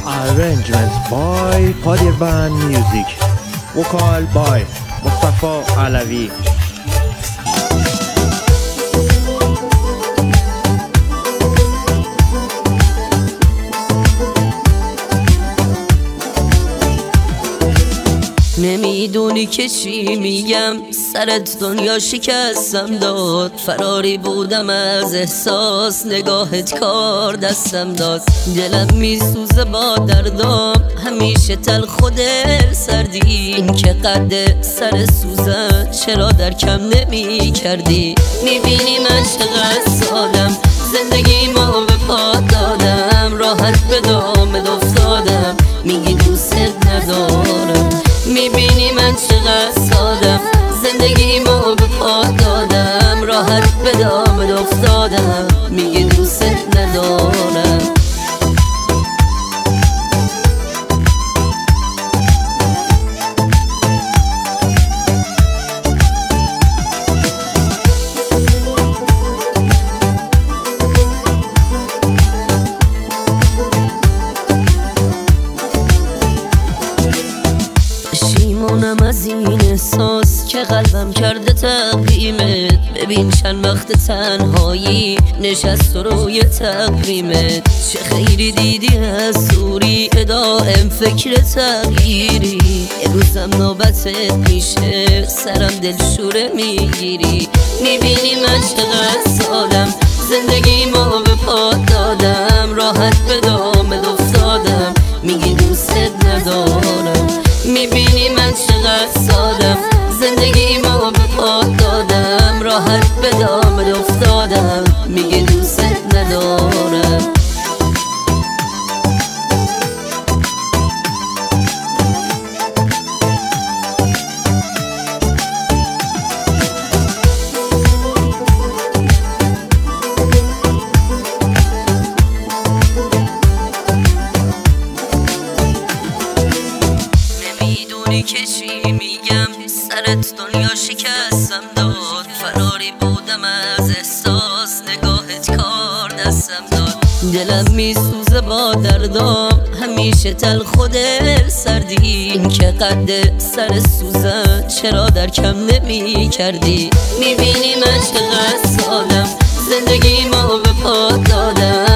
Arrangements by Padivan Music. Vocal by Mustafa Alavi. نمیدونی که چی میگم، سرت دنیا شکستم داد. فراری بودم از احساس، نگاهت کار دستم داد. دلم میسوزه با دردام، همیشه تلخ و دل سردی. این که قد سر سوزن چرا در کم نمی کردی؟ میبینی من چقدر سادم، زندگی ما به پا دادم. راحت به دامت افتادم، میگی دوست ندارم. میبینی من چقدر سادم، زندگی ما به پا دادم. راحت به دامت افتادم، میگی دوست ندارم. پشیمونم از این احساس که قلبم کرده تقویمت. ببین چند وقت تنهایی نشست روی تقویمت. چه خیری دیدی از سوری، دائم فکر تغییری. یه روزم نوبتت میشه، سرم دلشوره میگیری. میبینی من چقدر سادم، زندگی ما به پا دادم. راحت به دامت افتادم، میگی دوست ندارم. میبینی من چقدر سادم، زندگی ما به پا دادم. راحت به دامت افتادم، میگه دوست ندارم. نمیدونی که چی میگم، سرت دنیا شکستم داد. فراری بودم از احساس، نگاهت کار دستم داد. دلم میسوزه با دردام، همیشه تلخ و دل سردی. این که قد سر سوزن چرا در کم نمی کردی؟ میبینی من چقدر سادم، زندگی ما به پا دادم.